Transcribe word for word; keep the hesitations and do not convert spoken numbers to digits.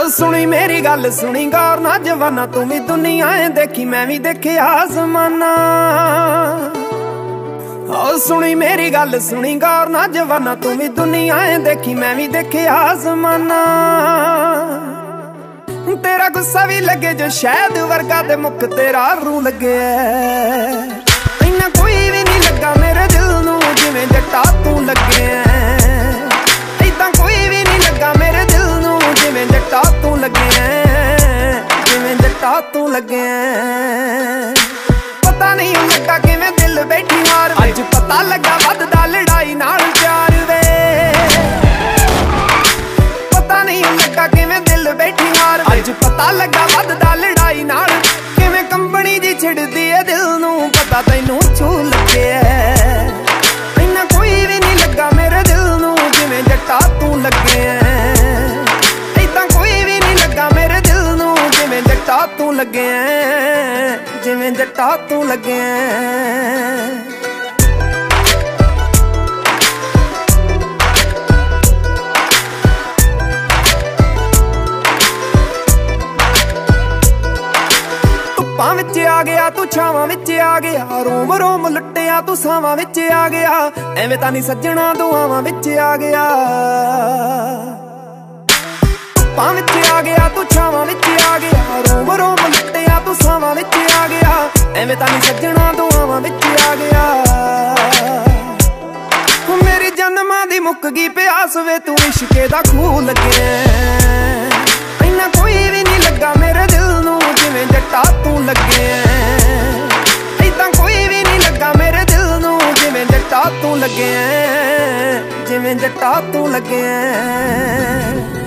सुनी मेरी गल सुनी गौर ना जवाना, तू भी दुनिया है देखी मैं भी देखिया ज़माना। ओ सुनी मेरी गल सुनी गौर ना जवाना, तू भी दुनिया है देखी मैं भी देखिया ज़माना। तेरा गुस्सा भी लगे जो शहद वर्गा ते मुख तेरा रू लगे, इन्ना कोई भी नहीं लगा मेरे दिल नू जिवें जट्टा तू लगे। इदां कोई भी नहीं लगा मेरे दिल नू जिवें जट्टा तू लगे, जिवें जट्टा तू लगे। पता नहीं लगा किवें दिल बैठी हार, अज पता लगा वधदा लड़ाई नाल प्यार वे। पता नहीं लगा किवें दिल बैठी हार, अज पता लगा वधदा लड़ाई नाल। किवें कंबनी जी छिड़दी है दिल नू, पता तैनू छू लगे। इन्ना कोई भी नहीं लगा मेरे दिल नू जिवें जट्टा तू लगे। इदां कोई भी नहीं लगा मेरे दिल नू जिवें जट्टा तू लगे, जिवें जट्टा तू लगे। ਧੁੱਪਾਂ ਵਿੱਚ ਆ ਗਿਆ ਤੂੰ ਛਾਵਾਂ ਵਿੱਚ ਆ ਗਿਆ, ਰੋਮ ਰੋਮ ਲੁੱਟਿਆ ਤੂੰ ਸਾਵਾਂ ਵਿੱਚ ਆ ਗਿਆ। ਐਵੇਂ ਤਾਂ ਨਹੀਂ ਸੱਜਣਾ ਦੁਆਵਾਂ ਵਿੱਚ ਆ ਗਿਆ। ਧੁੱਪਾਂ ਵਿੱਚ ਆ ਗਿਆ ਤੂੰ ਛਾਵਾਂ ਵਿੱਚ ਆ ਗਿਆ, ਰੋਮ ਰੋਮ ਲੁੱਟਿਆ ਤੂੰ ਸਾਵਾਂ ਵਿੱਚ ਆ ਗਿਆ। ਐਵੇਂ ਤਾਂ ਨਹੀਂ ਸੱਜਣਾ ਦੁਆਵਾਂ ਵਿੱਚ ਆ ਗਿਆ। ਮੇਰੀ ਜਨਮਾਂ ਦੀ ਮੁੱਕ ਗਈ ਪਿਆਸ ਵੇ, ਤੂੰ ਇਸ਼ਕੇ ਦਾ ਖੂਹ ਲੱਗੇ। ਇੰਨਾ ਕੋਈ ਵੀ ਨਹੀਂ ਲੱਗਾ ਮੇਰੇ ਦਿਲ ਨੂੰ ਜਿਵੇਂ ਜੱਟਾ ਤੂੰ ਲੱਗੇ। ਇਦਾਂ ਕੋਈ ਵੀ ਨਹੀਂ ਲੱਗਾ ਮੇਰੇ ਦਿਲ ਨੂੰ ਜਿਵੇਂ ਜੱਟਾ ਤੂੰ ਲੱਗੇ, ਜਿਵੇਂ ਜੱਟਾ ਤੂੰ ਲੱਗੇ।